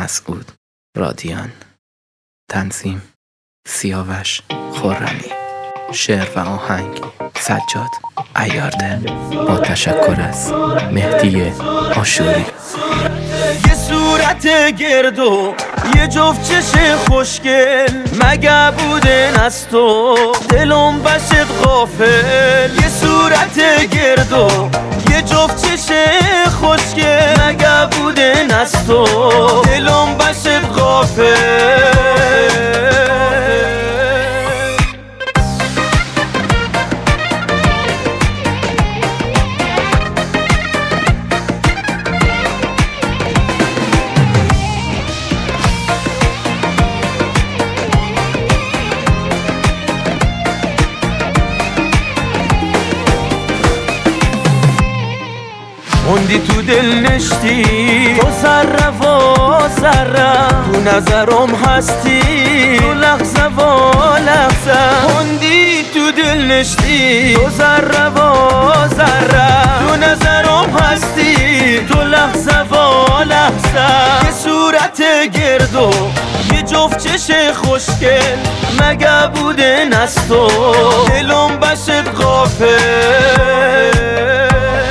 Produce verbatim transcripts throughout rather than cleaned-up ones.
مسعود رادیان. تنظیم سیاوش خرمی. شعر و آهنگ سجاد عیارده. با تشکر از مهدی آشوری. یه صورت گرد و یه جفت چش خوشگل، مگه بودن از تو دلم بشد غافل. یه صورت گرد و یه جفت چش خوشگل، مگه بودن از تو دلم بشد غافل. موندی تو دل نشتی، تو ذره و ذره تو نظرم هستی، تو لحظه و لحظه. موندی تو دل نشتی، تو ذره و ذره تو نظرم هستی، تو لحظه و لحظه. یه صورت گرد و یه جفت چش خوشگل، مگه بودن از تو دلم بشد غافل.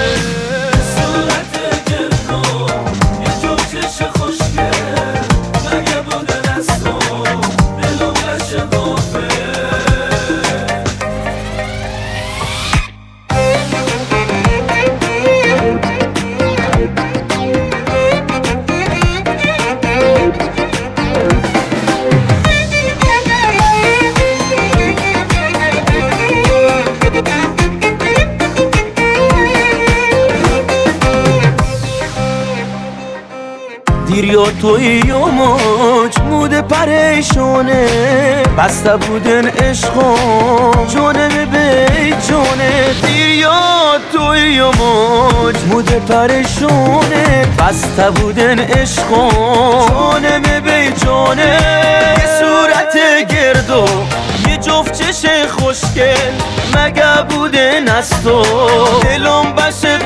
دیر یا توی و موج مود پریشونه، بسته بودن عشقم جونه به جونه. دیر یا توی و موج مود پریشونه، بسته بودن عشقم جونه به جونه. یه صورت گرد و یه جفت چش خوشگل، مگه بودن از تو دلم بشد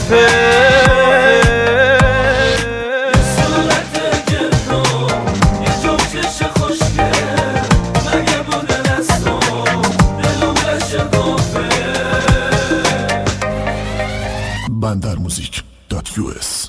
غافل. بندر موزیک دات یو اس